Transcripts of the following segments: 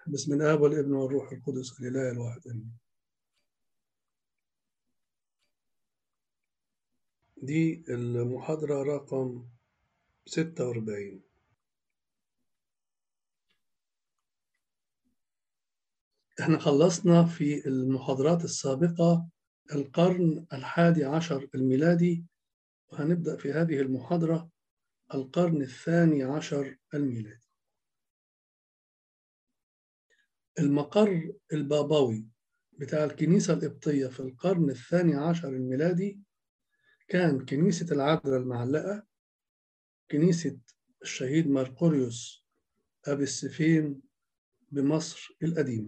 بسم الآب والابن والروح القدس الإله الواحد آمين. دي المحاضرة رقم 46. احنا خلصنا في المحاضرات السابقة القرن 11 الميلادي، وهنبدأ في هذه المحاضرة القرن 12 الميلادي. المقر البابوي بتاع الكنيسة القبطية في القرن 12 الميلادي كان كنيسة العذراء المعلقة، كنيسة الشهيد مرقوريوس أبي السفين بمصر القديمة.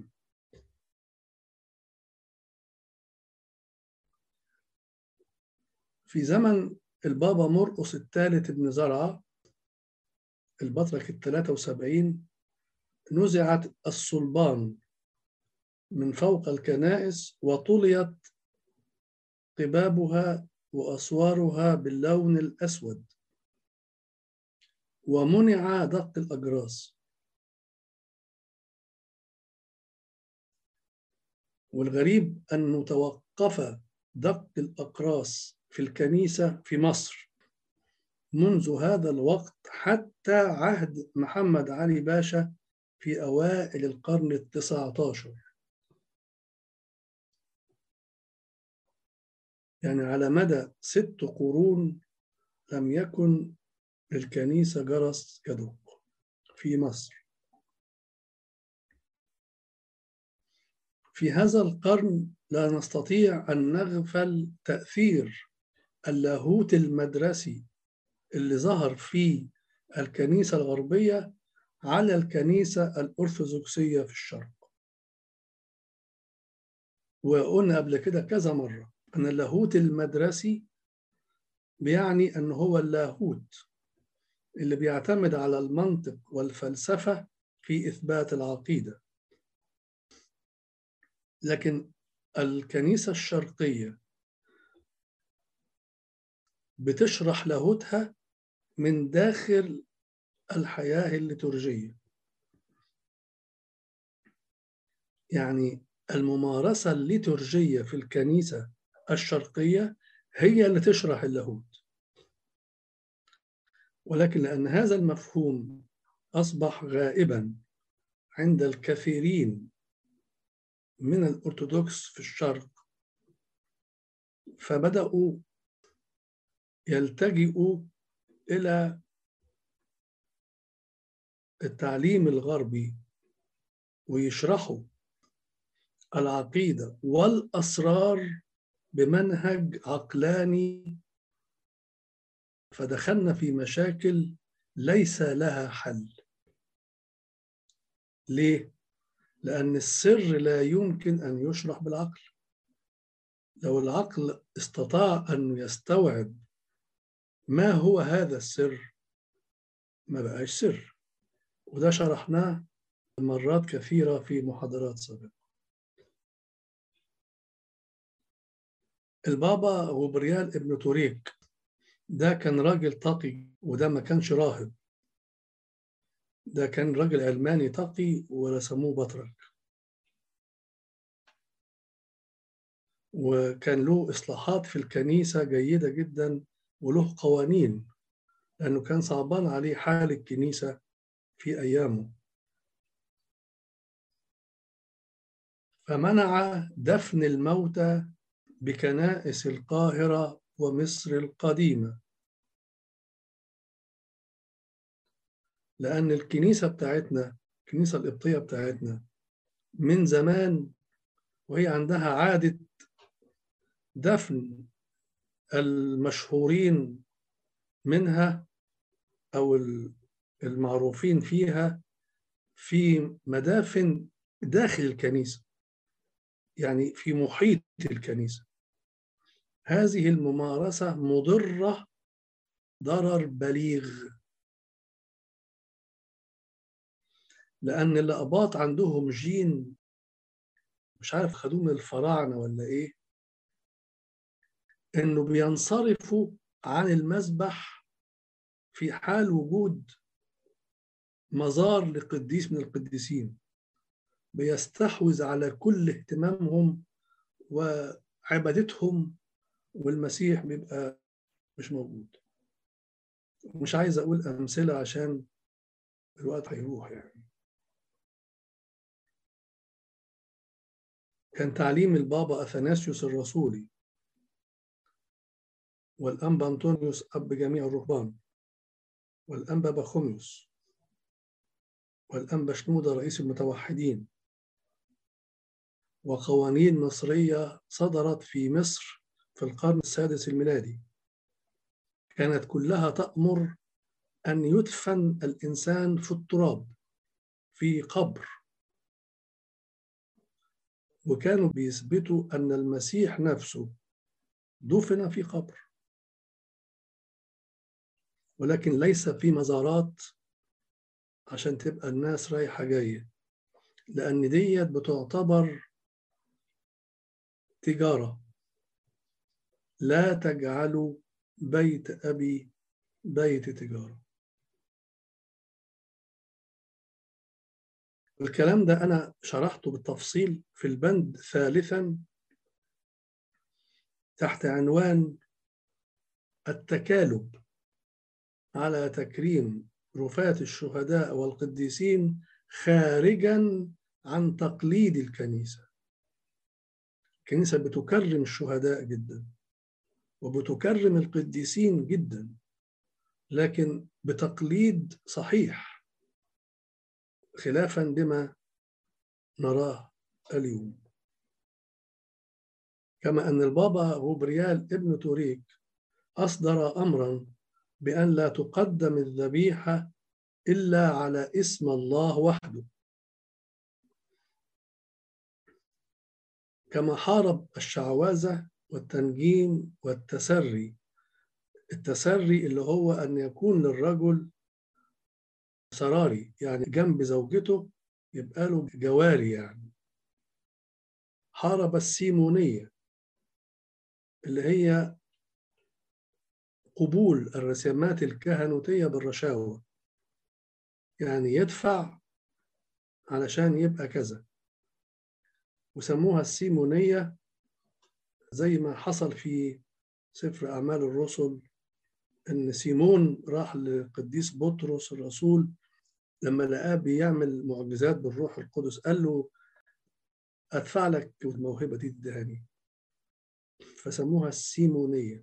في زمن البابا مرقس الثالث بن زرعة البطرك ال73 نزعت الصلبان من فوق الكنائس وطليت قبابها وأسوارها باللون الأسود، ومنع دق الأجراس. والغريب أنه توقف دق الأقراص في الكنيسة في مصر منذ هذا الوقت حتى عهد محمد علي باشا في أوائل القرن ال19. يعني على مدى 6 قرون لم يكن للكنيسة جرس يدق في مصر. في هذا القرن لا نستطيع أن نغفل تأثير اللاهوت المدرسي اللي ظهر في الكنيسة الغربية على الكنيسة الأرثوذكسية في الشرق. وقلنا قبل كده كذا مرة أن اللاهوت المدرسي بيعني أن هو اللاهوت اللي بيعتمد على المنطق والفلسفة في إثبات العقيدة. لكن الكنيسة الشرقية بتشرح لاهوتها من داخل الحياة الليتورجية. يعني الممارسة الليتورجية في الكنيسة الشرقية هي اللي تشرح اللاهوت. ولكن لأن هذا المفهوم أصبح غائبا عند الكثيرين من الأرثوذكس في الشرق، فبدأوا يلتجئوا إلى التعليم الغربي ويشرحوا العقيدة والأسرار بمنهج عقلاني، فدخلنا في مشاكل ليس لها حل. ليه؟ لأن السر لا يمكن أن يشرح بالعقل. لو العقل استطاع أن يستوعب ما هو هذا السر ما بقاش سر، وده شرحناه مرات كثيرة في محاضرات سابقة. البابا غبريال ابن توريك ده كان راجل تقي، وده ما كانش راهب، ده كان راجل علماني تقي ورسموه بطرك، وكان له إصلاحات في الكنيسة جيدة جدا وله قوانين، لأنه كان صعبان عليه حال الكنيسة في أيامه، فمنع دفن الموتى بكنائس القاهرة ومصر القديمة، لأن الكنيسة بتاعتنا الكنيسة القبطية بتاعتنا من زمان وهي عندها عادة دفن المشهورين منها أو المعروفين فيها في مدافن داخل الكنيسة، يعني في محيط الكنيسة. هذه الممارسة مضرة ضرر بليغ، لأن الأقباط عندهم جين مش عارف خدوه من الفراعنة ولا إيه، إنه بينصرفوا عن المذبح في حال وجود مزار لقديس من القديسين. بيستحوذ على كل اهتمامهم وعبادتهم، والمسيح بيبقى مش موجود. مش عايز أقول أمثلة عشان الوقت هيروح يعني. كان تعليم البابا أثناسيوس الرسولي والأنبا أنطونيوس أب جميع الرهبان والأنبا بخوميوس والأنبا شنودة رئيس المتوحدين، وقوانين مصرية صدرت في مصر في القرن السادس الميلادي كانت كلها تأمر أن يدفن الإنسان في التراب في قبر، وكانوا بيثبتوا أن المسيح نفسه دفن في قبر، ولكن ليس في مزارات عشان تبقى الناس رايحة جاية، لأن ديت بتعتبر تجارة. لا تجعلوا بيت أبي بيت تجارة. الكلام ده أنا شرحته بالتفصيل في البند ثالثا تحت عنوان التكالب على تكريم رفاة الشهداء والقديسين خارجا عن تقليد الكنيسة. الكنيسة بتكرم الشهداء جدا وبتكرم القديسين جدا، لكن بتقليد صحيح خلافا بما نراه اليوم. كما أن البابا غبريال ابن توريك أصدر أمرا بأن لا تقدم الذبيحة إلا على اسم الله وحده، كما حارب الشعوذة والتنجيم والتسري. التسري اللي هو أن يكون للرجل سراري، يعني جنب زوجته يبقى له جواري يعني. حارب السيمونية اللي هي قبول الرسامات الكهنوتية بالرشاوى، يعني يدفع علشان يبقى كذا، وسموها السيمونية زي ما حصل في سفر أعمال الرسل إن سيمون راح لقديس بطرس الرسول لما لقاه بيعمل معجزات بالروح القدس، قال له أدفع لك الموهبة دي تدهني، فسموها السيمونية.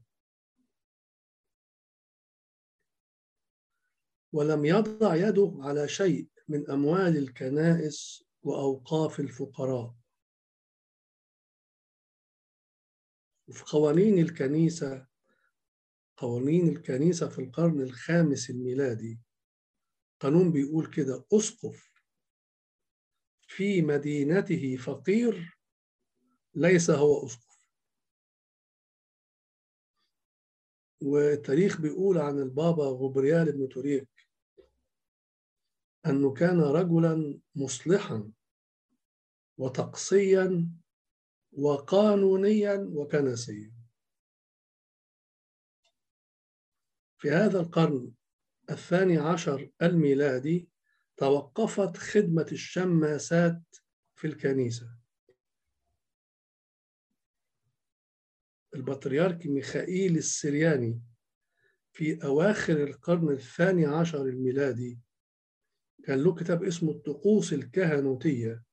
ولم يضع يده على شيء من أموال الكنائس وأوقاف الفقراء. وفي قوانين الكنيسة في القرن الخامس الميلادي قانون بيقول كده: أسقف في مدينته فقير ليس هو أسقف. والتاريخ بيقول عن البابا غبريال بن توريك أنه كان رجلا مصلحا وتقصيا وقانونيا وكنسيا. في هذا القرن الثاني عشر الميلادي توقفت خدمة الشماسات في الكنيسة. البطريرك ميخائيل السرياني في أواخر القرن الثاني عشر الميلادي كان له كتاب اسمه الطقوس الكهنوتية،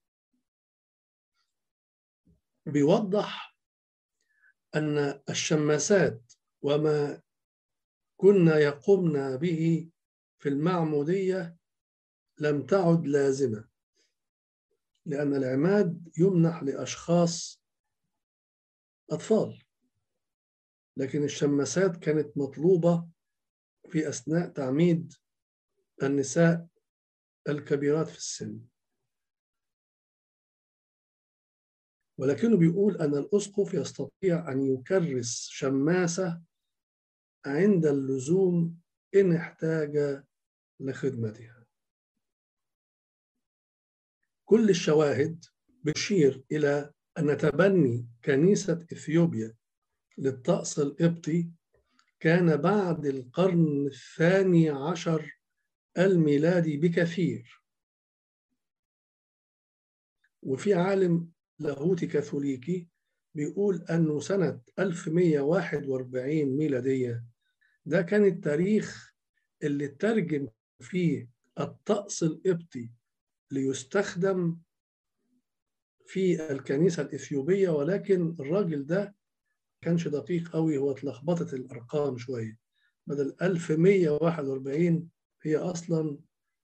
بيوضح أن الشماسات وما كنا يقومن به في المعمودية لم تعد لازمة، لأن العماد يمنح لأشخاص أطفال، لكن الشماسات كانت مطلوبة في أثناء تعميد النساء الكبيرات في السن. ولكنه بيقول أن الأسقف يستطيع أن يكرس شماسة عند اللزوم إن احتاج لخدمتها. كل الشواهد بتشير إلى أن تبني كنيسة إثيوبيا للطقس القبطي كان بعد القرن الثاني عشر الميلادي بكثير، وفي عالم لاهوتي كاثوليكي بيقول أنه سنة 1141 ميلادية ده كان التاريخ اللي ترجم فيه الطقس القبطي ليستخدم في الكنيسة الإثيوبية، ولكن الراجل ده كانش دقيق قوي، هو اتلخبطت الأرقام شوية، بدل 1141 هي أصلا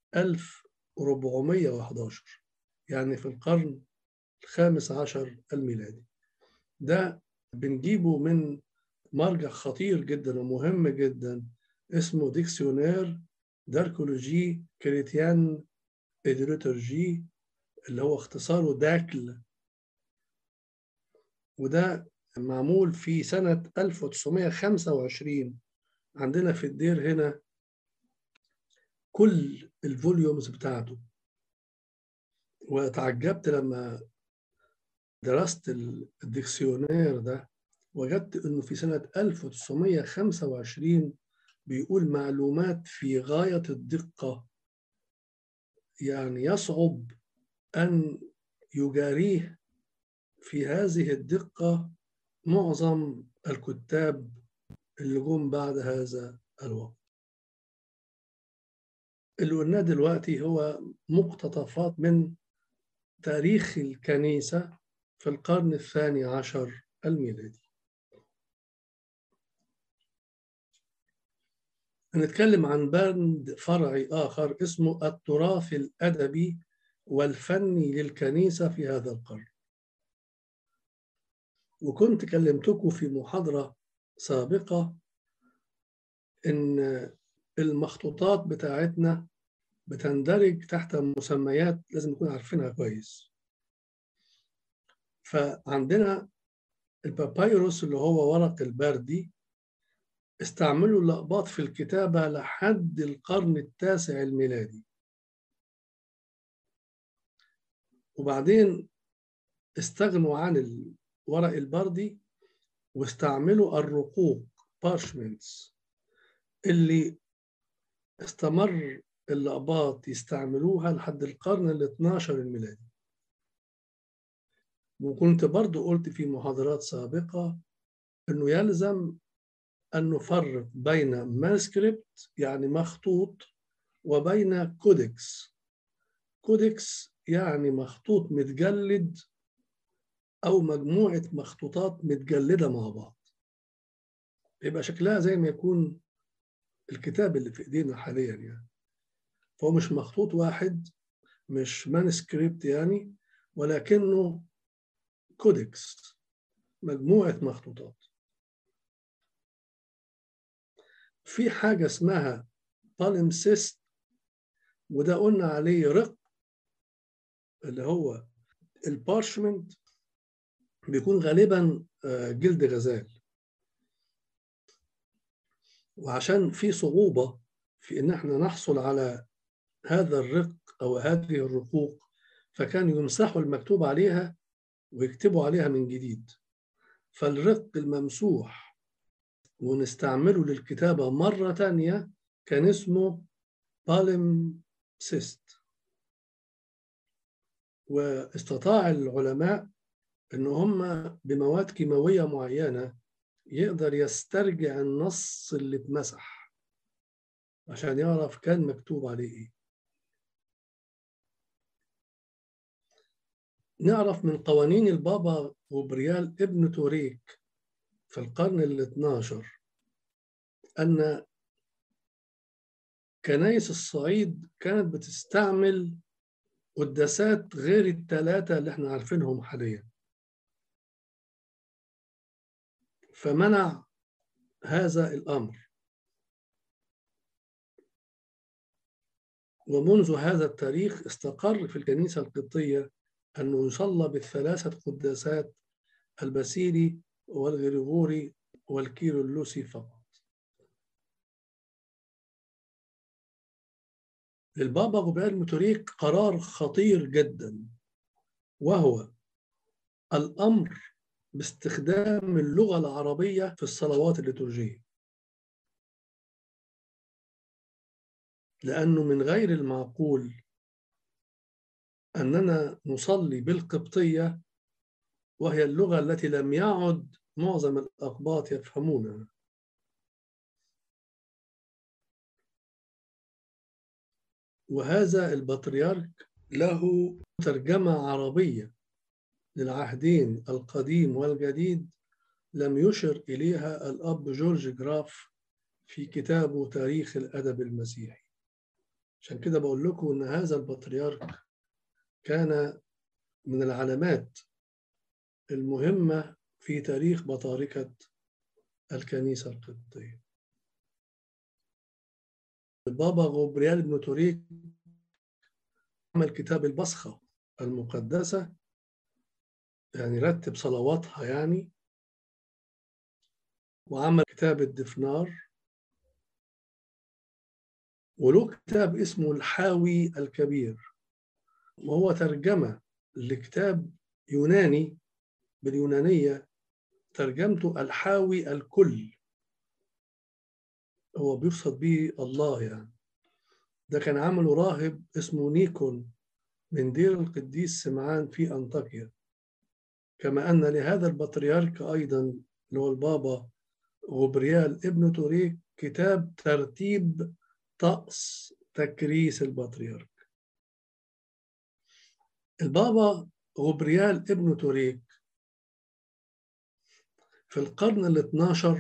1411، يعني في القرن الخامس عشر الميلادي. ده بنجيبه من مرجع خطير جدا ومهم جدا اسمه ديكسيونير داركولوجي كريتيان إدريتورجي، اللي هو اختصاره داكل، وده معمول في سنة 1925 عندنا في الدير هنا كل الفوليومز بتاعته. وتعجبت لما درست الديكسيونير ده، وجدت انه في سنة 1925 بيقول معلومات في غاية الدقة، يعني يصعب أن يجاريه في هذه الدقة معظم الكتاب اللي جم بعد هذا الوقت. اللي قلناه دلوقتي هو مقتطفات من تاريخ الكنيسة في القرن الثاني عشر الميلادي. هنتكلم عن بند فرعي آخر اسمه التراث الأدبي والفني للكنيسة في هذا القرن. وكنت كلمتكم في محاضرة سابقة إن المخطوطات بتاعتنا بتندرج تحت مسميات لازم نكون عارفينها كويس. فعندنا البابايروس اللي هو ورق البردي، استعملوا اللقباط في الكتابة لحد القرن التاسع الميلادي، وبعدين استغنوا عن الورق البردي واستعملوا الرقوق parchments اللي استمر اللقباط يستعملوها لحد القرن ال 12 الميلادي. وكنت برضو قلت في محاضرات سابقة أنه يلزم أن نفرق بين مانسكريبت يعني مخطوط وبين كودكس. كودكس يعني مخطوط متجلد أو مجموعة مخطوطات متجلدة مع بعض، يبقى شكلها زي ما يكون الكتاب اللي في إيدينا حاليا يعني. فهو مش مخطوط واحد، مش مانسكريبت يعني، ولكنه كودكس، مجموعة مخطوطات. في حاجة اسمها باليمسيست، وده قلنا عليه رق، اللي هو البارشمنت بيكون غالبا جلد غزال، وعشان في صعوبة في إن احنا نحصل على هذا الرق أو هذه الرقوق، فكانوا يمسحوا المكتوب عليها ويكتبوا عليها من جديد. فالرق الممسوح ونستعمله للكتابة مرة تانية كان اسمه باليمسيست. واستطاع العلماء إن هم بمواد كيماوية معينة يقدر يسترجع النص اللي اتمسح عشان يعرف كان مكتوب عليه إيه. نعرف من قوانين البابا غبريال ابن توريك في القرن ال 12 أن كنائس الصعيد كانت بتستعمل قداسات غير الثلاثة اللي احنا عارفينهم حاليا، فمنع هذا الأمر. ومنذ هذا التاريخ استقر في الكنيسة القبطية أنه يصلى بالثلاثة قداسات، الباسيلي والغريغوري والكيرلسي فقط. للبابا غبريال متوريك قرار خطير جدا، وهو الأمر باستخدام اللغة العربية في الصلوات الليتورجية، لأنه من غير المعقول أننا نصلي بالقبطية، وهي اللغة التي لم يعد معظم الأقباط يفهمونها. وهذا البطريرك له ترجمة عربية للعهدين القديم والجديد لم يشر إليها الأب جورج جراف في كتابه تاريخ الأدب المسيحي. عشان كده بقول لكم إن هذا البطريرك كان من العلامات المهمة في تاريخ بطاركة الكنيسة القبطية. البابا غبريال بن توريك عمل كتاب البصخة المقدسة، يعني رتب صلواتها يعني، وعمل كتاب الدفنار، وله كتاب اسمه الحاوي الكبير، وهو ترجمة لكتاب يوناني باليونانية ترجمته الحاوي الكل، هو بيقصد به الله يعني. ده كان عمله راهب اسمه نيكون من دير القديس سمعان في أنطاكيا. كما أن لهذا البطريرك أيضا اللي هو البابا غبريال ابن توريك كتاب ترتيب طقس تكريس البطريرك. البابا غبريال ابن توريك في القرن ال12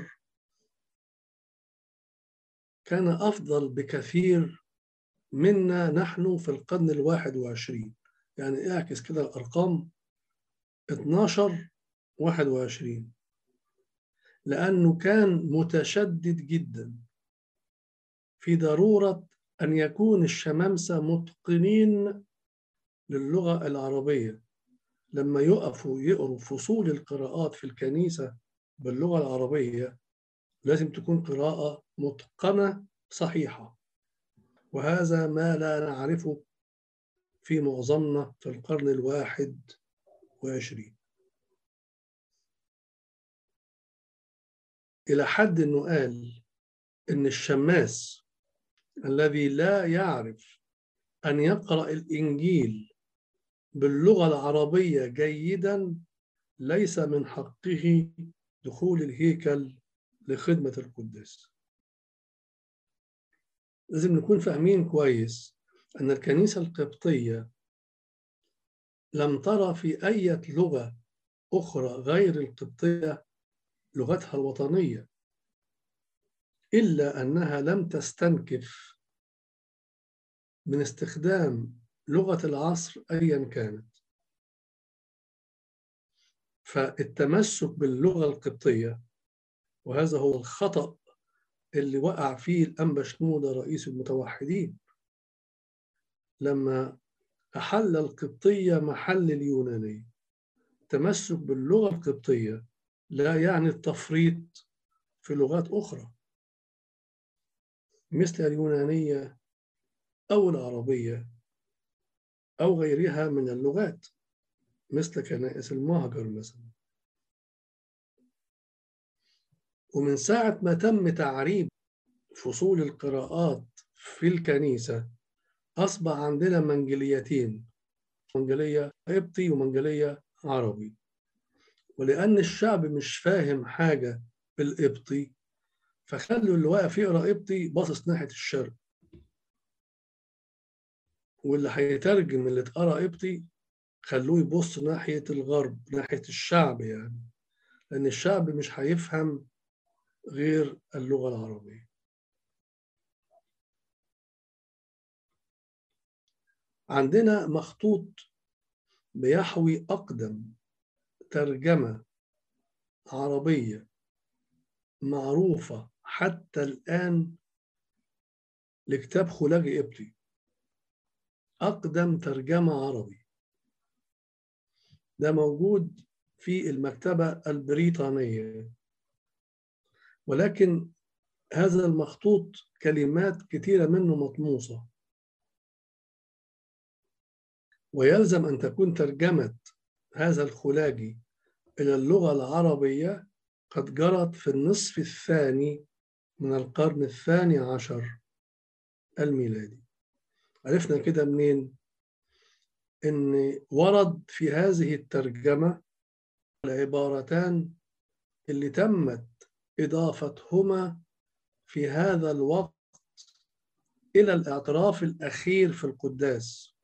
كان أفضل بكثير منا نحن في القرن ال21. يعني اعكس كده الأرقام 12 21، لأنه كان متشدد جدا في ضرورة أن يكون الشمامسة متقنين للغة العربية. لما يقفوا يقروا فصول القراءات في الكنيسة باللغة العربية لازم تكون قراءة متقنة صحيحة، وهذا ما لا نعرفه في معظمنا في القرن ال21، إلى حد أنه قال إن الشماس الذي لا يعرف أن يقرأ الإنجيل باللغة العربية جيدا ليس من حقه دخول الهيكل لخدمة القداس. لازم نكون فاهمين كويس أن الكنيسة القبطية لم ترى في أي لغة أخرى غير القبطية لغتها الوطنية، إلا أنها لم تستنكف من استخدام لغة العصر أيا كانت. فالتمسك باللغة القبطية، وهذا هو الخطأ اللي وقع فيه الأنبا شنودة رئيس المتوحدين لما أحل القبطية محل اليونانية. التمسك باللغة القبطية لا يعني التفريط في لغات أخرى مثل اليونانية أو العربية أو غيرها من اللغات مثل كنائس المهجر مثلا. ومن ساعة ما تم تعريب فصول القراءات في الكنيسة أصبح عندنا منجليتين، منجلية قبطي ومنجلية عربي. ولأن الشعب مش فاهم حاجة بالقبطي فخلوا اللي واقف يقرأ قبطي باصص ناحية الشرق، واللي هيترجم اللي اتقرأ قبطي خلوه يبص ناحية الغرب، ناحية الشعب يعني، لأن الشعب مش هيفهم غير اللغة العربية. عندنا مخطوط بيحوي أقدم ترجمة عربية معروفة حتى الآن لكتاب خلاجي قبطي، أقدم ترجمة عربي. ده موجود في المكتبة البريطانية، ولكن هذا المخطوط كلمات كثيرة منه مطموسة، ويلزم أن تكون ترجمة هذا الخلاجي إلى اللغة العربية قد جرت في النصف الثاني من القرن ال12 الميلادي. عرفنا كده منين؟ إن ورد في هذه الترجمة العبارتان اللي تمت إضافتهما في هذا الوقت إلى الاعتراف الأخير في القداس،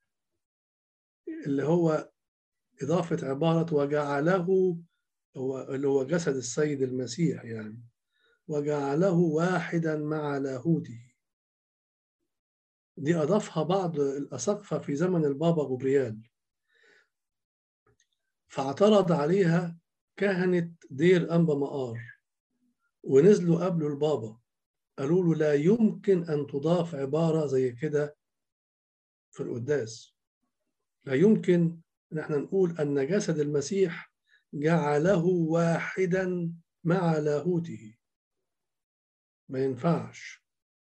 اللي هو إضافة عبارة وجعله، اللي هو جسد السيد المسيح يعني، وجعله واحدا مع لاهوته. دي أضافها بعض الأساقفة في زمن البابا غبريال، فاعترض عليها كهنة دير أنبا مقار، ونزلوا قبله البابا قالوا له لا يمكن أن تضاف عبارة زي كده في القداس. لا يمكن ان احنا نقول ان جسد المسيح جعله واحدا مع لاهوته، ما ينفعش.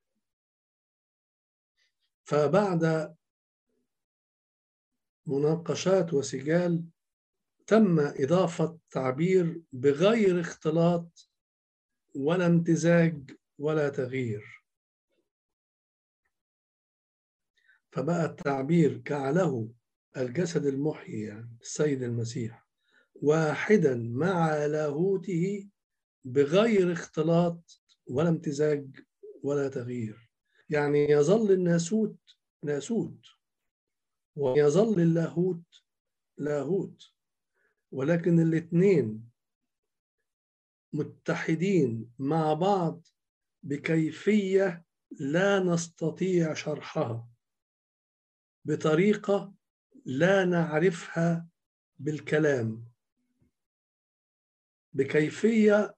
فبعد مناقشات وسجال تم إضافة تعبير بغير اختلاط ولا امتزاج ولا تغيير، فبقى التعبير جعله الجسد المحيي يعني السيد المسيح واحدا مع لاهوته بغير اختلاط ولا امتزاج ولا تغيير. يعني يظل الناسوت ناسوت ويظل اللاهوت لاهوت، ولكن الاثنين متحدين مع بعض بكيفية لا نستطيع شرحها، بطريقة لا نعرفها بالكلام، بكيفية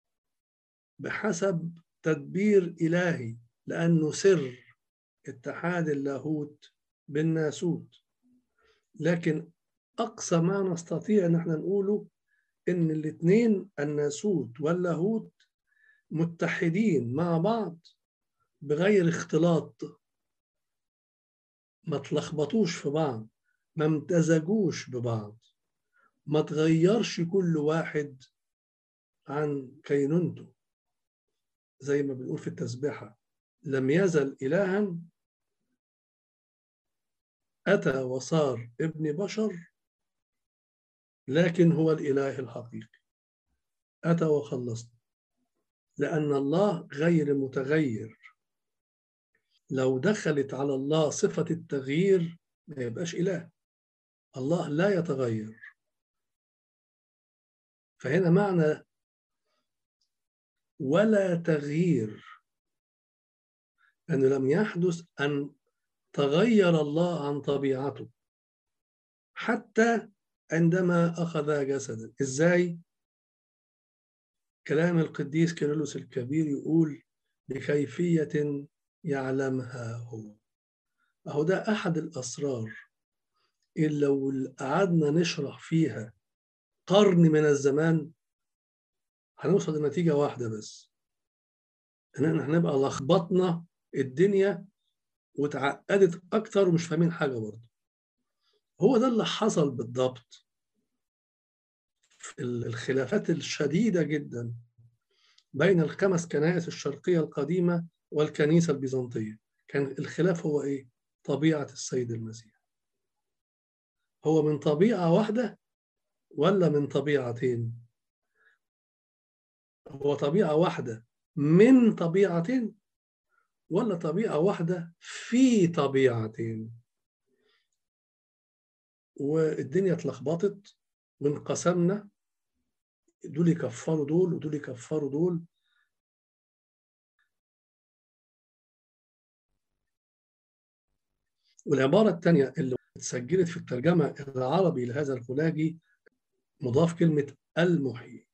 بحسب تدبير إلهي، لأنه سر اتحاد اللاهوت بالناسوت. لكن أقصى ما نستطيع أن احنا نقوله إن الاثنين الناسوت واللاهوت متحدين مع بعض بغير اختلاط، ما تلخبطوش في بعض، ما امتزجوش ببعض، ما تغيرش كل واحد عن كينونته. زي ما بنقول في التسبيحة لم يزل إلها أتى وصار ابن بشر، لكن هو الإله الحقيقي أتى وخلصنا، لأن الله غير متغير. لو دخلت على الله صفة التغيير ما يبقاش إله، الله لا يتغير. فهنا معنى ولا تغيير أنه لم يحدث أن تغير الله عن طبيعته حتى عندما أخذ جسدا. إزاي؟ كلام القديس كيرلس الكبير يقول بكيفية يعلمها هو. أهو ده أحد الأسرار اللي لو قعدنا نشرح فيها قرن من الزمان هنوصل لنتيجة واحدة بس، إن احنا هنبقى لخبطنا الدنيا وتعقدت أكتر ومش فاهمين حاجة برضه. هو ده اللي حصل بالضبط في الخلافات الشديدة جدا بين الخمس كنائس الشرقية القديمة والكنيسة البيزنطية. كان الخلاف هو إيه؟ طبيعة السيد المسيح. هو من طبيعة واحدة ولا من طبيعتين؟ هو طبيعة واحدة من طبيعتين ولا طبيعة واحدة في طبيعتين؟ والدنيا اتلخبطت وانقسمنا، دول يكفروا دول ودول يكفروا دول. والعبارة الثانية اللي اتسجلت في الترجمة العربي لهذا الخلاجي مضاف كلمة المحيي.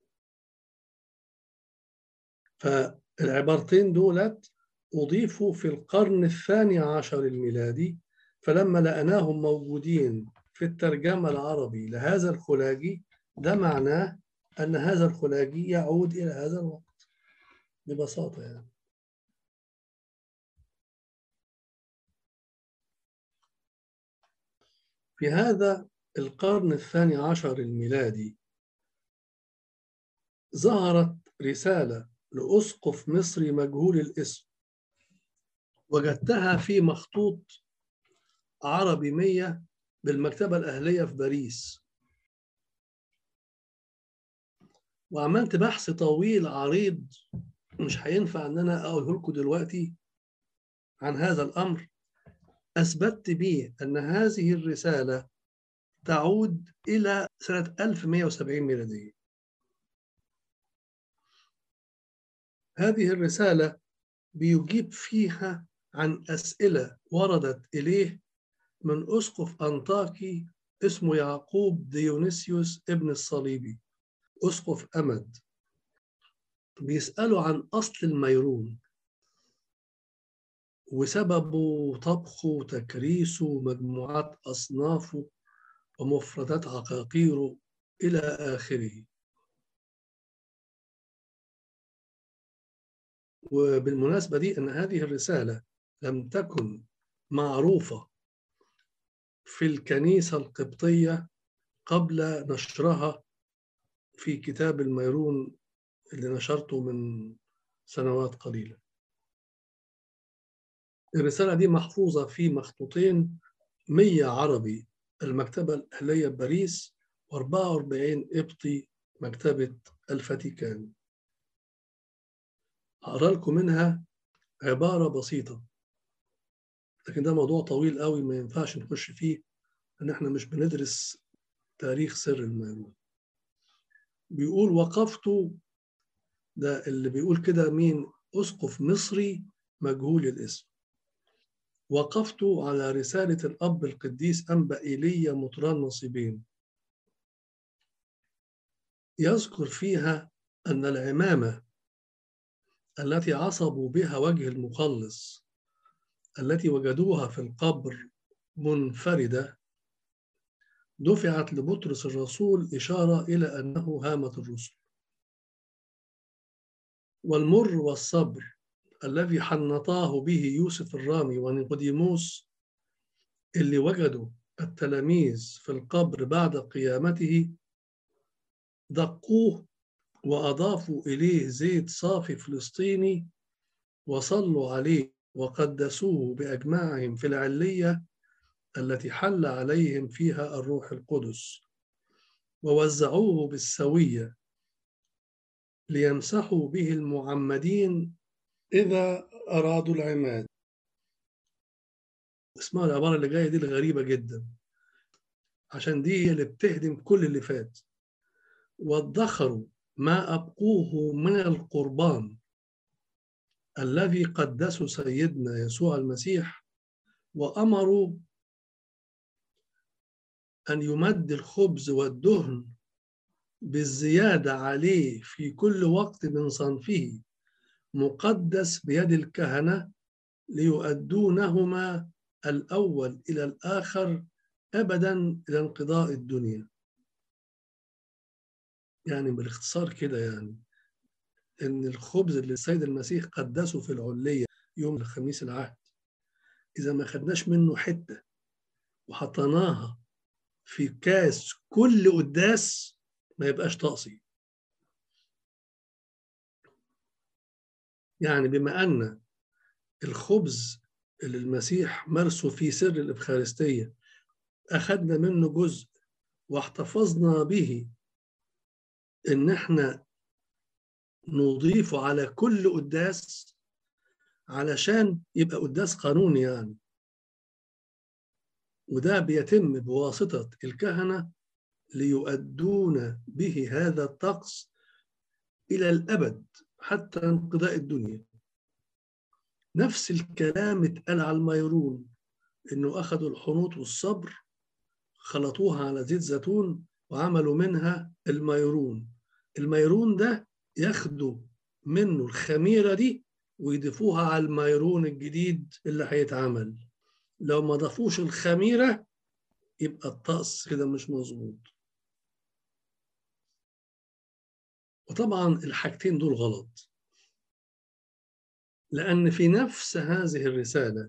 فالعبارتين دولت أضيفوا في القرن الثاني عشر الميلادي، فلما لقناهم موجودين في الترجمة العربي لهذا الخلاجي ده معناه أن هذا الخلاجي يعود إلى هذا الوقت ببساطة يعني. في هذا القرن الثاني عشر الميلادي ظهرت رسالة لأسقف مصري مجهول الاسم، وجدتها في مخطوط عربي 100 بالمكتبة الأهلية في باريس، وعملت بحث طويل عريض مش هينفع ان انا اقوله لكم دلوقتي عن هذا الامر. اثبتت به ان هذه الرسالة تعود الى سنة 1170 ميلادية. هذه الرسالة بيجيب فيها عن أسئلة وردت إليه من أسقف أنطاكي اسمه يعقوب ديونيسيوس ابن الصليبي، أسقف أمد. بيسألوا عن أصل الميرون وسببه وطبخه وتكريسه ومجموعات أصنافه ومفردات عقاقيره إلى آخره. وبالمناسبة دي أن هذه الرسالة لم تكن معروفة في الكنيسة القبطية قبل نشرها في كتاب الميرون اللي نشرته من سنوات قليلة. الرسالة دي محفوظة في مخطوطين 100 عربي المكتبة الأهلية بباريس، و44 قبطي مكتبة الفاتيكان. هقرأ لكم منها عبارة بسيطة، لكن ده موضوع طويل قوي ما ينفعش نخش فيه، ان احنا مش بندرس تاريخ سر الميرون. بيقول وقفت، ده اللي بيقول كده مين؟ أسقف مصري مجهول الاسم. وقفت على رسالة الأب القديس أنبا إيليا مطران نصيبين، يذكر فيها أن العمامة التي عصبوا بها وجه المخلص التي وجدوها في القبر منفردة دفعت لبطرس الرسول إشارة إلى أنه هامة الرسل. والمر والصبر الذي حنطاه به يوسف الرامي ونيقوديموس اللي وجدوا التلاميذ في القبر بعد قيامته دقوه وأضافوا إليه زيت صافي فلسطيني وصلوا عليه وقدسوه بأجمعهم في العلية التي حل عليهم فيها الروح القدس، ووزعوه بالسوية ليمسحوا به المعمدين إذا أرادوا العماد. اسمها العبارة اللي جاية دي الغريبة جدا، عشان دي هي اللي بتهدم كل اللي فات. وادخروا ما أبقوه من القربان الذي قدسه سيدنا يسوع المسيح، وأمروا أن يمد الخبز والدهن بالزيادة عليه في كل وقت من صنفه مقدس بيد الكهنة ليؤدونهما الأول إلى الآخر أبدا إلى انقضاء الدنيا. يعني بالاختصار كده، يعني إن الخبز اللي السيد المسيح قدسه في العلية يوم الخميس العهد، إذا ما خدناش منه حتة وحطيناها في كاس كل قداس ما يبقاش طقسي. يعني بما أن الخبز اللي المسيح مارسه في سر الإفخارستية أخذنا منه جزء واحتفظنا به إن إحنا نضيفه على كل قداس علشان يبقى قداس قانوني يعني، وده بيتم بواسطة الكهنة ليؤدون به هذا الطقس إلى الأبد حتى انقضاء الدنيا. نفس الكلام اتقال على الميرون، إنه أخذوا الحنوط والصبر خلطوها على زيت زيتون وعملوا منها الميرون. الميرون ده ياخدوا منه الخميرة دي ويضيفوها على الميرون الجديد اللي هيتعمل. لو ما ضافوش الخميرة يبقى الطقس كده مش مظبوط. وطبعا الحاجتين دول غلط، لأن في نفس هذه الرسالة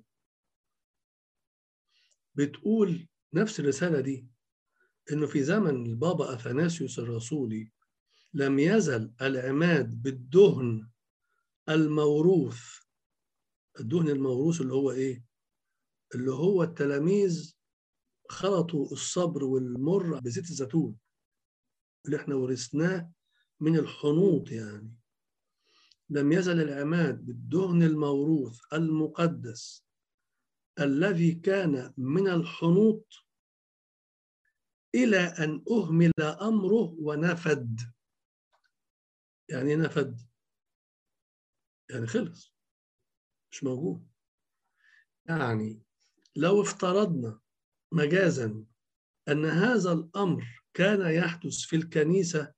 بتقول نفس الرسالة دي إنه في زمن البابا أثناسيوس الرسولي لم يزل العماد بالدهن الموروث. الدهن الموروث اللي هو إيه؟ اللي هو التلاميذ خلطوا الصبر والمر بزيت الزيتون اللي احنا ورثناه من الحنوط. يعني لم يزل العماد بالدهن الموروث المقدس الذي كان من الحنوط إلى أن أهمل أمره ونفد. يعني نفد يعني خلص، مش موجود. يعني لو افترضنا مجازا أن هذا الأمر كان يحدث في الكنيسة،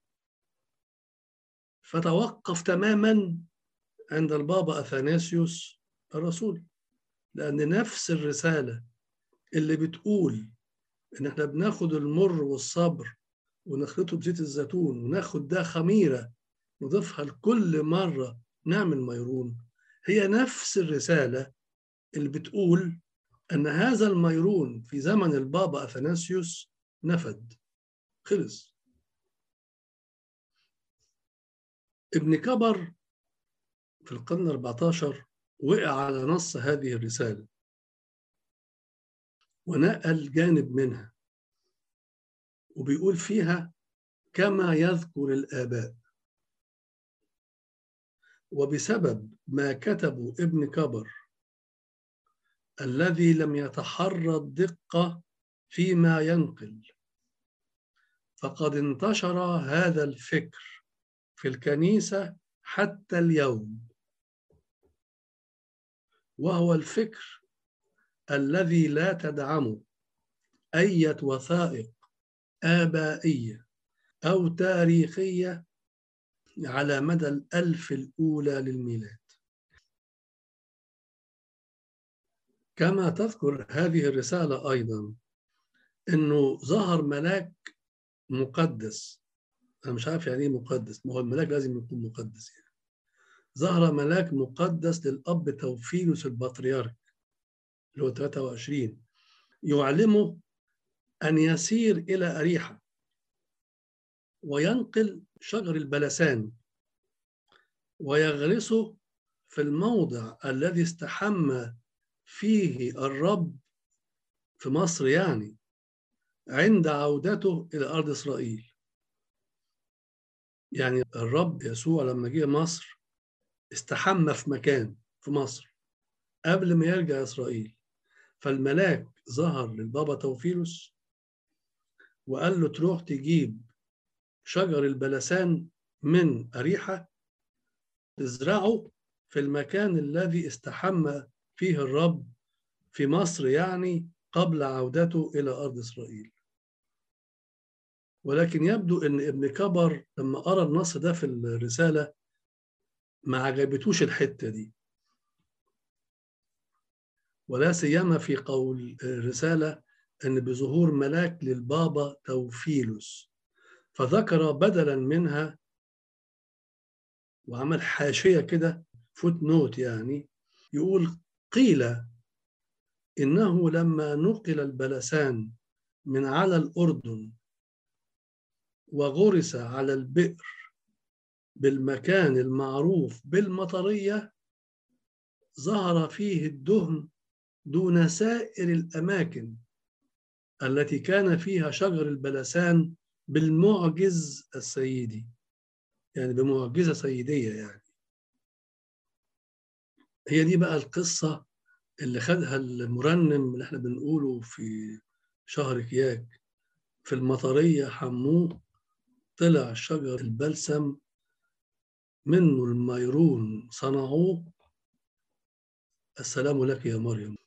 فتوقف تماما عند البابا أثناسيوس الرسول، لأن نفس الرسالة اللي بتقول إن إحنا بناخد المر والصبر ونخلطه بزيت الزيتون وناخد ده خميرة نضيفها لكل مرة نعمل ميرون، هي نفس الرسالة اللي بتقول أن هذا الميرون في زمن البابا أثناسيوس نفد، خلص. ابن كبر في القرن 14 وقع على نص هذه الرسالة ونقل جانب منها، وبيقول فيها كما يذكر الآباء. وبسبب ما كتبه ابن كبر الذي لم يتحرى الدقة فيما ينقل، فقد انتشر هذا الفكر في الكنيسة حتى اليوم، وهو الفكر الذي لا تدعمه أي وثائق آبائية أو تاريخية على مدى الألف الأولى للميلاد. كما تذكر هذه الرسالة أيضا أنه ظهر ملاك مقدس. أنا مش عارف يعني إيه مقدس، ما هو الملاك لازم يكون مقدس يعني. ظهر ملاك مقدس للأب توفيلوس البطريرك اللي هو 23، يعلمه أن يسير إلى أريحة وينقل شجر البلسان ويغرسه في الموضع الذي استحمى فيه الرب في مصر، يعني عند عودته إلى أرض إسرائيل. يعني الرب يسوع لما جه مصر استحمى في مكان في مصر قبل ما يرجع إسرائيل، فالملاك ظهر للبابا توفيلوس وقال له تروح تجيب شجر البلسان من أريحة تزرعه في المكان الذي استحمى فيه الرب في مصر، يعني قبل عودته إلى أرض إسرائيل. ولكن يبدو أن ابن كبر لما قرأ النص ده في الرسالة ما عجبتوش الحتة دي، ولا سيما في قول الرسالة أن بظهور ملاك للبابا توفيلوس، فذكر بدلا منها وعمل حاشية كده فوت نوت، يعني يقول قيل إنه لما نقل البلسان من على الأردن وغرس على البئر بالمكان المعروف بالمطرية، ظهر فيه الدهن دون سائر الأماكن التي كان فيها شجر البلسان بالمعجز السيدي، يعني بمعجزة سيدية. يعني هي دي بقى القصة اللي خدها المرنم اللي احنا بنقوله في شهر كياك: في المطرية حموه طلع شجر البلسم منه الميرون صنعوه، السلام لك يا مريم.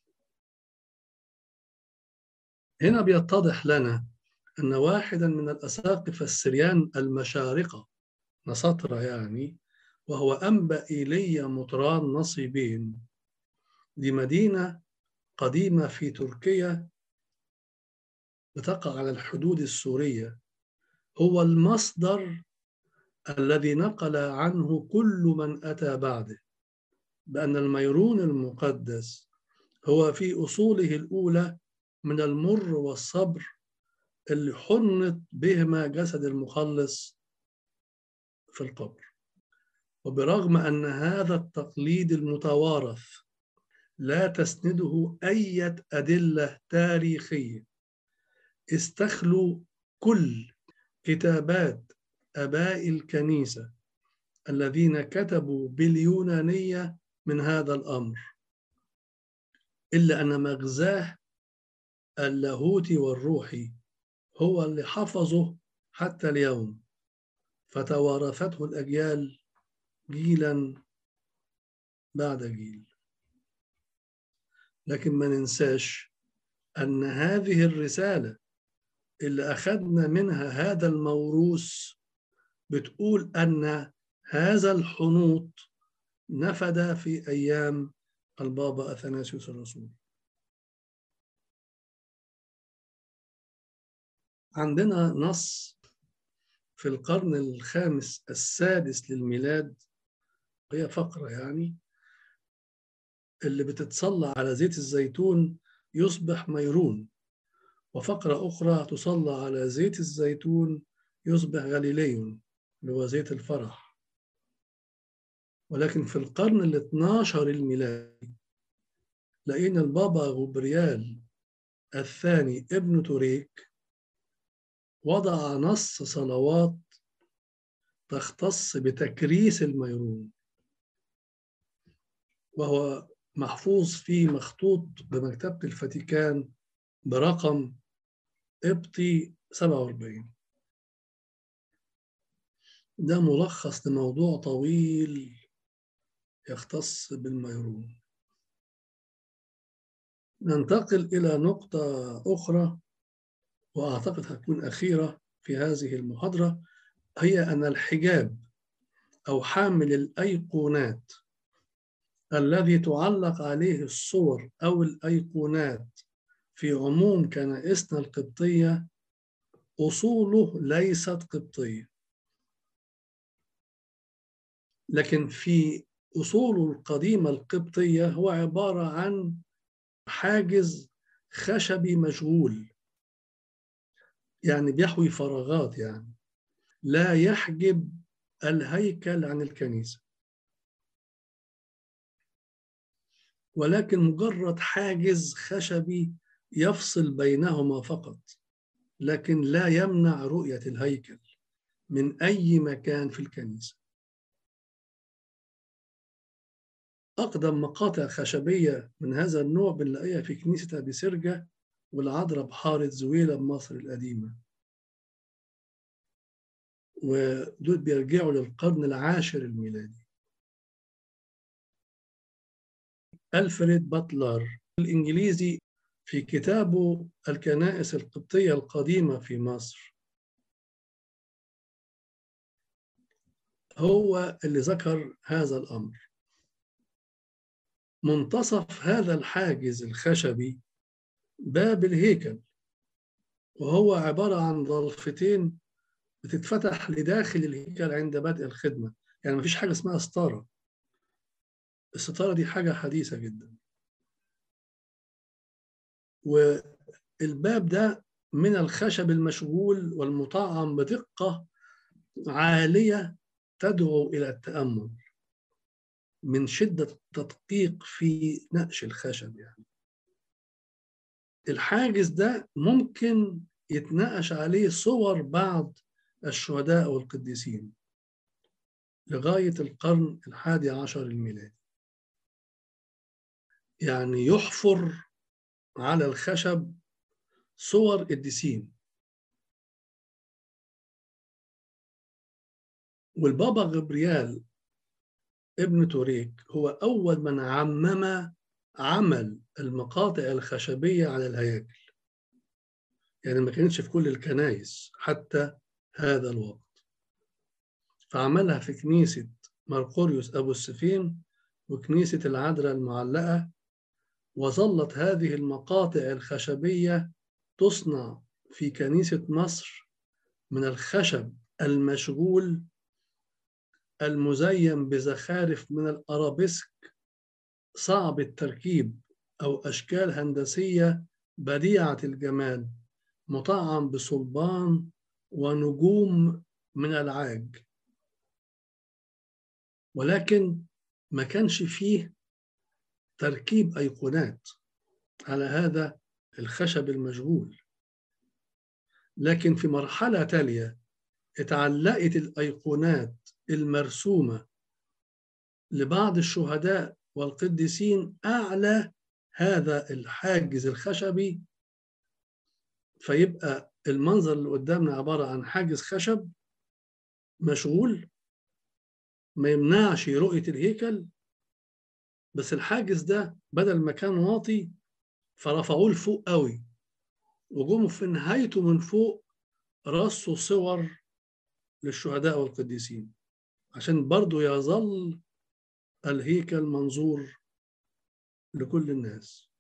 هنا بيتضح لنا أن واحدا من الأساقفة السريان المشارقة نسطرة، يعني وهو أنبا إيليا مطران نصيبين، دي مدينة قديمة في تركيا بتقع على الحدود السورية، هو المصدر الذي نقل عنه كل من أتى بعده بأن الميرون المقدس هو في أصوله الأولى من المر والصبر اللي حنط بهما جسد المخلص في القبر. وبرغم أن هذا التقليد المتوارث لا تسنده أي أدلة تاريخية استخلوا كل كتابات آباء الكنيسة الذين كتبوا باليونانية من هذا الأمر، إلا أن مغزاه اللاهوتي والروحي هو اللي حفظه حتى اليوم، فتوارثته الأجيال جيلا بعد جيل. لكن ما ننساش أن هذه الرسالة اللي أخذنا منها هذا الموروث بتقول أن هذا الحنوط نفد في أيام البابا أثناسيوس الرسول. عندنا نص في القرن الخامس السادس للميلاد، هي فقرة يعني اللي بتتصلى على زيت الزيتون يصبح ميرون، وفقرة أخرى تصلى على زيت الزيتون يصبح غاليليون اللي هو زيت الفرح. ولكن في القرن ال 12 الميلادي لقينا البابا غبريال الثاني ابن توريك وضع نص صلوات تختص بتكريس الميرون، وهو محفوظ فيه مخطوط بمكتبة الفاتيكان برقم قبطي 47. ده ملخص لموضوع طويل يختص بالميرون. ننتقل إلى نقطة أخرى وأعتقد هتكون أخيرة في هذه المحاضرة، هي أن الحجاب أو حامل الأيقونات الذي تعلق عليه الصور أو الأيقونات في عموم كنائسنا القبطية أصوله ليست قبطية، لكن في أصوله القديمة القبطية هو عبارة عن حاجز خشبي مشغول، يعني بيحوي فراغات، يعني لا يحجب الهيكل عن الكنيسة، ولكن مجرد حاجز خشبي يفصل بينهما فقط، لكن لا يمنع رؤية الهيكل من أي مكان في الكنيسة. أقدم مقاطع خشبية من هذا النوع بنلاقيها في كنيسة أبي سرجة والعذراء بحارة زويلة بمصر القديمة، ودول بيرجعوا للقرن العاشر الميلادي. ألفريد باتلر الإنجليزي في كتابه الكنائس القبطية القديمة في مصر هو اللي ذكر هذا الأمر. منتصف هذا الحاجز الخشبي باب الهيكل، وهو عبارة عن ضلفتين بتتفتح لداخل الهيكل عند بدء الخدمة، يعني مفيش حاجة اسمها ستارة. الستارة دي حاجة حديثة جدا. والباب ده من الخشب المشغول والمطعم بدقة عالية تدعو إلى التأمل من شدة التدقيق في نقش الخشب. يعني الحاجز ده ممكن يتناقش عليه صور بعض الشهداء والقديسين لغاية القرن الحادي عشر الميلادي، يعني يحفر على الخشب صور قديسين. والبابا غبريال ابن توريك هو أول من عمم عمل المقاطع الخشبية على الهياكل، يعني ما كانتش في كل الكنائس حتى هذا الوقت، فعملها في كنيسة مرقوريوس أبو السفين وكنيسة العذراء المعلقة، وظلت هذه المقاطع الخشبية تصنع في كنيسة مصر من الخشب المشغول المزين بزخارف من الأرابيسك صعب التركيب أو أشكال هندسية بديعة الجمال، مطعم بصلبان ونجوم من العاج، ولكن ما كانش فيه تركيب أيقونات على هذا الخشب المشغول. لكن في مرحلة تالية اتعلقت الأيقونات المرسومة لبعض الشهداء والقديسين أعلى هذا الحاجز الخشبي، فيبقى المنظر اللي قدامنا عبارة عن حاجز خشب مشغول ما يمنعش رؤية الهيكل، بس الحاجز ده بدل ما كان واطي فرفعوه لفوق قوي، وجم في نهايته من فوق رصوا صور للشهداء والقديسين عشان برضو يظل الهيكل منظور لكل الناس.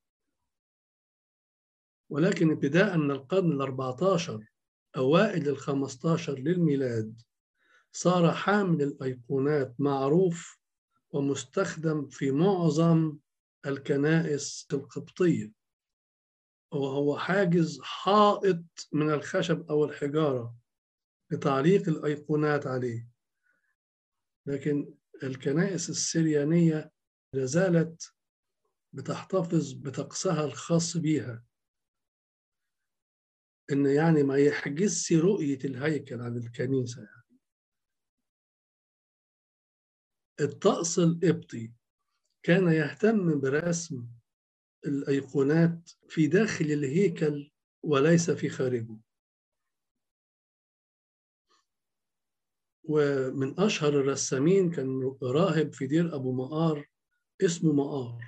ولكن ابتداء من القرن ال14 أوائل ال15 للميلاد صار حامل الأيقونات معروف ومستخدم في معظم الكنائس القبطية، وهو حاجز حائط من الخشب أو الحجارة لتعليق الأيقونات عليه. لكن الكنائس السريانية لازالت بتحتفظ بطقسها الخاص بيها، إن يعني ما يحجزش رؤية الهيكل عن الكنيسة. يعني الطقس القبطي كان يهتم برسم الأيقونات في داخل الهيكل وليس في خارجه. ومن أشهر الرسامين كان راهب في دير أبو مقار اسمه مقار،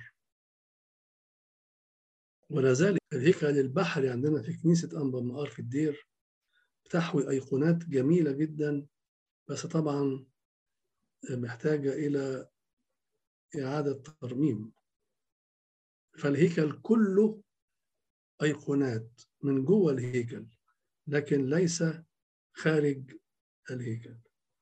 ولا زال الهيكل البحري عندنا في كنيسة أنبا مقار في الدير تحوي أيقونات جميلة جدا، بس طبعا محتاجة إلى إعادة ترميم. فالهيكل كله أيقونات من جوه الهيكل لكن ليس خارج الهيكل.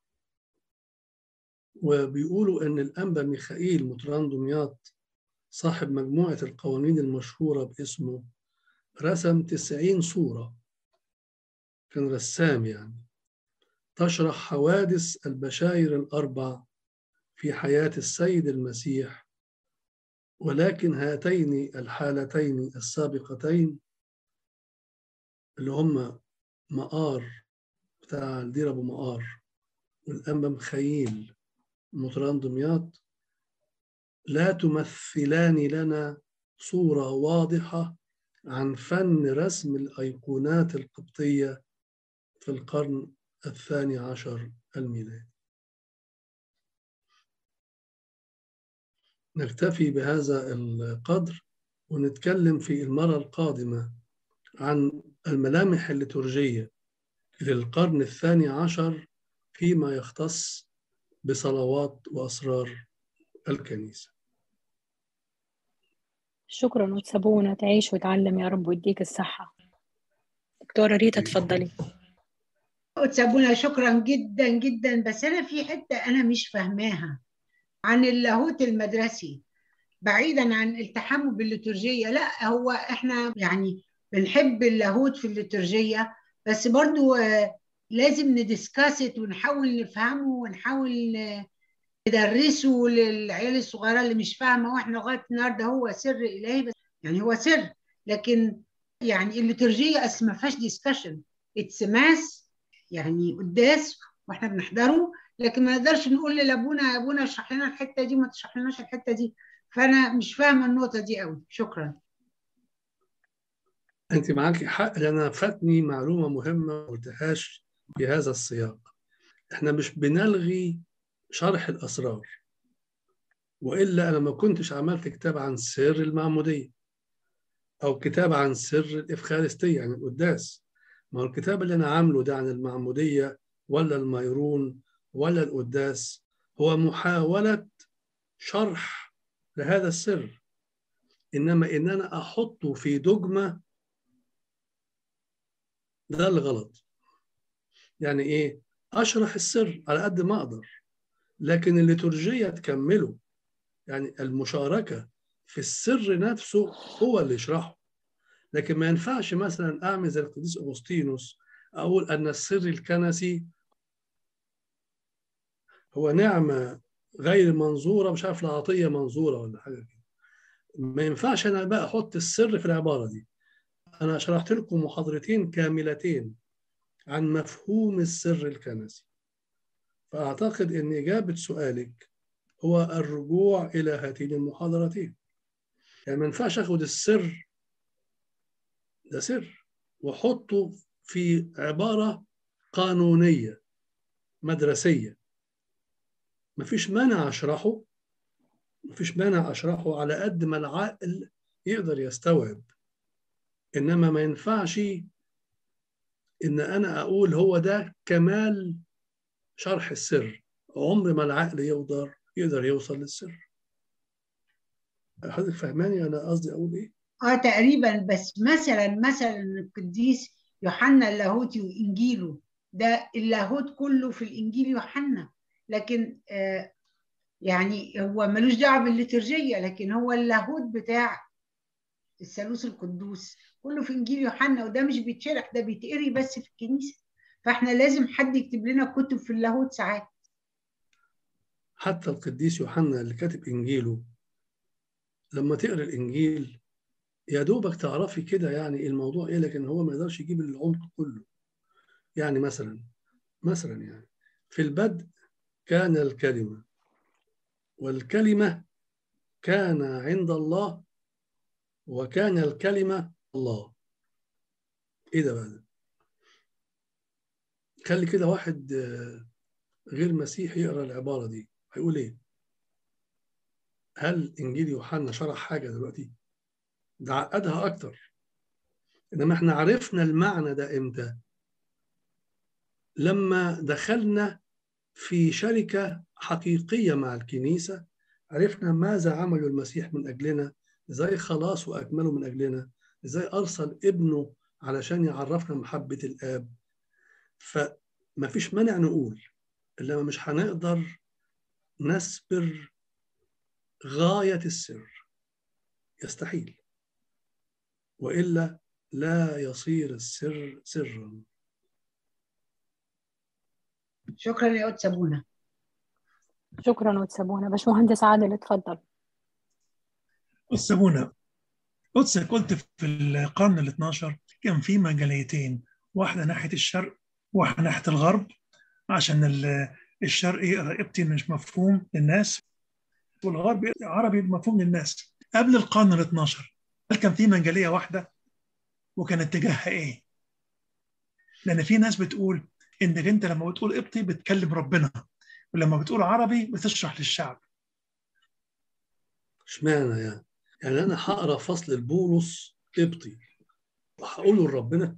وبيقولوا أن الأنبا ميخائيل مطران دمياط صاحب مجموعة القوانين المشهورة باسمه رسم 90 صورة، كان رسام يعني، تشرح حوادث البشاير الأربع في حياة السيد المسيح. ولكن هاتين الحالتين السابقتين اللي هم مقار بتاع الدير أبو مقار والأنبا ميخائيل مطران دمياط لا تمثلان لنا صورة واضحة عن فن رسم الأيقونات القبطية في القرن ال12 الميلادي. نكتفي بهذا القدر ونتكلم في المرة القادمة عن الملامح الليتورجية للقرن ال12 فيما يختص بصلوات وأسرار الكنيسة. شكرا وتسابونا، تعيش وتعلم يا رب ويديك الصحة. دكتورة ريتا تفضلي. وتسابونا شكرا جدا جدا. بس أنا في حتة أنا مش فاهماها عن اللاهوت المدرسي، بعيدا عن التحمل بالليتورجية. لا، هو احنا يعني بنحب اللاهوت في الليتورجية، بس برضو لازم ندسكاست ونحاول نفهمه ونحاول ندرسه للعيال الصغيرة اللي مش فاهمة. واحنا لغاية النهاردة هو سر إلهي، بس يعني هو سر، لكن يعني الليتورجية ما فيهاش ديسكشن، اتس ماس يعني قداس واحنا بنحضره، لكن ما نقدرش نقول لابونا يا ابونا اشرح لنا الحتة دي وما تشرح لناش الحتة دي. فأنا مش فاهمة النقطة دي قوي. شكرا. أنت معاكي حق، لأن فاتني معلومة مهمة ما قلتهاش في هذا السياق. إحنا مش بنلغي شرح الأسرار، وإلا أنا ما كنتش عملت كتاب عن سر المعمودية أو كتاب عن سر الإفخارستية يعني القداس. ما هو الكتاب اللي أنا عامله ده عن المعمودية ولا الميرون ولا القداس هو محاولة شرح لهذا السر، إنما إن أنا أحطه في دogma ده الغلط. يعني إيه؟ أشرح السر على قد ما أقدر، لكن الليتورجية تكمله، يعني المشاركة في السر نفسه هو اللي يشرحه. لكن ما ينفعش مثلا أعمل زي القديس أغسطينوس أقول أن السر الكنسي هو نعمة غير منظورة، مش عارف العطية منظورة ولا حاجة كده. ما ينفعش أنا بقى أحط السر في العبارة دي. أنا شرحت لكم محاضرتين كاملتين عن مفهوم السر الكنسي. فأعتقد أن إجابة سؤالك هو الرجوع إلى هاتين المحاضرتين. يعني ما ينفعش أخد السر ده سر وأحطه في عبارة قانونية مدرسية. مفيش مانع أشرحه، مفيش مانع أشرحه على قد ما العقل يقدر يستوعب، إنما ما ينفعش إن أنا أقول هو ده كمال شرح السر. عمر ما العقل يقدر يوصل للسر. حضرتك فهماني أنا قصدي أقول إيه؟ تقريبا. بس مثلا القديس يوحنا اللاهوتي وإنجيله، ده اللاهوت كله في الإنجيل يوحنا، لكن يعني هو ملوش دعوه بالليترجيه، لكن هو اللاهوت بتاع الثالوث القدوس كله في انجيل يوحنا، وده مش بيتشرح، ده بيتقري بس في الكنيسه. فاحنا لازم حد يكتب لنا كتب في اللاهوت ساعات. حتى القديس يوحنا اللي كاتب إنجيله، لما تقرأ الإنجيل يا دوبك تعرفي كده يعني الموضوع إيه، لكن هو ما يقدرش يجيب العمق كله. يعني مثلا يعني في البدء كان الكلمة، والكلمة كان عند الله، وكان الكلمة الله. إيه ده بقى ده؟ خلي كده واحد غير مسيحي يقرأ العبارة دي هيقول إيه؟ هل إنجيل يوحنا شرح حاجة دلوقتي؟ ده عقدها أكتر. إنما إحنا عرفنا المعنى ده إمتى؟ لما دخلنا في شركة حقيقية مع الكنيسة، عرفنا ماذا عمل المسيح من أجلنا، إزاي خلاص وأكمله من أجلنا، إزاي أرسل ابنه علشان يعرفنا محبة الآب. فما فيش مانع نقول، إنما مش هنقدر نسبر غاية السر، يستحيل، وإلا لا يصير السر سرا. شكرا يا قدس ابونا. شكرا وتسابونا. باشمهندس عادل اتفضل. قدس ابونا، قدسك قلت في القرن ال 12 كان في مجاليتين، واحده ناحيه الشرق وواحده ناحيه الغرب، عشان الشرق يقرا قبطي مش مفهوم للناس، والغرب عربي مفهوم للناس. قبل القرن ال 12 هل كان في مجاليه واحده وكان اتجاهها ايه؟ لان في ناس بتقول انك انت لما بتقول قبطي بتكلم ربنا، ولما بتقول عربي بتشرح للشعب. اشمعنى يعني أنا هقرا فصل البولس قبطي وهقوله لربنا؟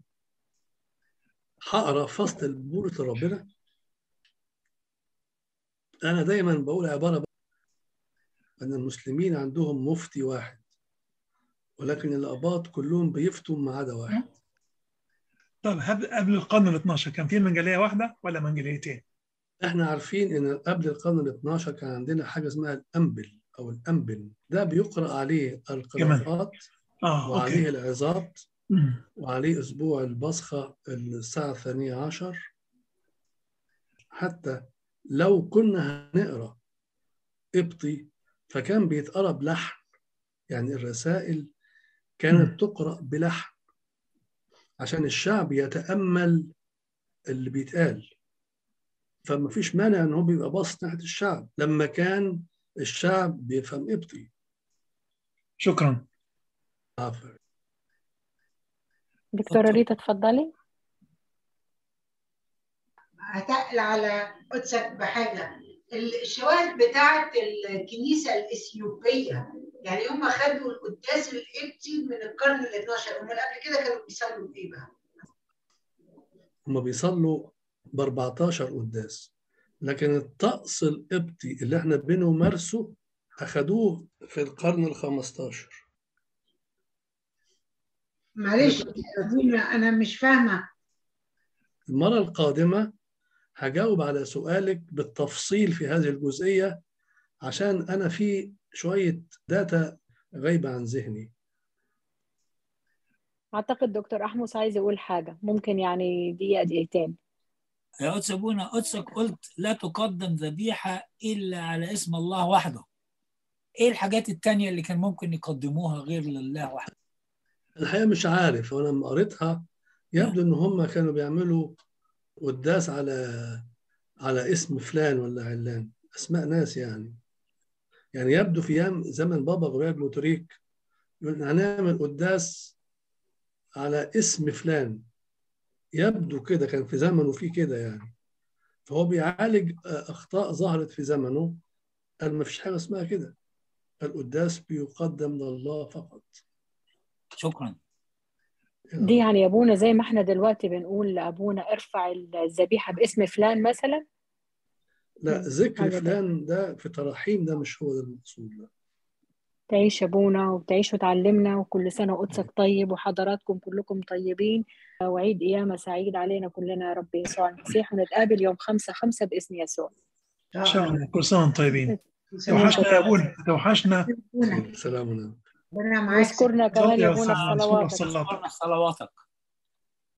هقرا فصل البولس لربنا؟ أنا دايما بقول عبارة أن المسلمين عندهم مفتي واحد، ولكن الآباط كلهم بيفتوا ما عدا واحد. طب قبل القرن ال 12 كان في منجليه واحده ولا منجليتين؟ احنا عارفين ان قبل القرن ال 12 كان عندنا حاجه اسمها الانبل او الانبل، ده بيقرا عليه القراءات وعليه أوكي. العظات وعليه اسبوع البصخه الساعه 12. حتى لو كنا هنقرا قبطي فكان بيتقرا بلحن، يعني الرسائل كانت تقرا بلحن عشان الشعب يتامل اللي بيتقال. فما فيش مانع ان هو بيبقى باصص ناحيه الشعب لما كان الشعب بيفهم قبطي. شكرا. عفوا. دكتورة ريتا اتفضلي. هتقل على قدسك بحاجه. الشواهد بتاعه الكنيسه الاثيوبيه، يعني هم خدوا القداس القبطي من القرن ال 12، هم قبل كده كانوا بيصلوا بايه بقى؟ هم بيصلوا ب 14 قداس، لكن الطقس القبطي اللي احنا بنمارسه اخدوه في القرن ال 15. معلش انا مش فاهمه. المره القادمه هجاوب على سؤالك بالتفصيل في هذه الجزئيه، عشان انا في شويه داتا غايبه عن ذهني. اعتقد دكتور احمس عايز يقول حاجه، ممكن يعني دقيقتين. يا قدس ابونا، قدسك قلت لا تقدم ذبيحه الا على اسم الله وحده. ايه الحاجات التانية اللي كان ممكن يقدموها غير لله وحده؟ الحقيقه مش عارف، وانا لما قريتها يبدو ان هم كانوا بيعملوا قداس على اسم فلان ولا علان، اسماء ناس يعني يبدو في زمن بابا غريب لوتريك يقول هنعمل قداس على اسم فلان، يبدو كده كان في زمنه في كده يعني، فهو بيعالج اخطاء ظهرت في زمنه. قال ما فيش حاجه اسمها كده، القداس بيقدم لله فقط. شكرا. دي يعني يا ابونا زي ما احنا دلوقتي بنقول لابونا ارفع الذبيحه باسم فلان مثلا. لا، ذكر حاجة فلان ده في تراحيم، ده مش هو ده المقصود. لا. تعيش يا ابونا وتعيش وتعلمنا، وكل سنه وقدسك طيب وحضراتكم كلكم طيبين، وعيد قيامه سعيد علينا كلنا يا رب يسوع المسيح، ونتقابل يوم 5/5 باسم يسوع. ان شاء الله. كل سنه وانتم طيبين. سلام. توحشنا يا ابونا، توحشنا. سلام. ربنا معاك. واذكرنا كمان يا ابونا في صلاتك. صلواتك.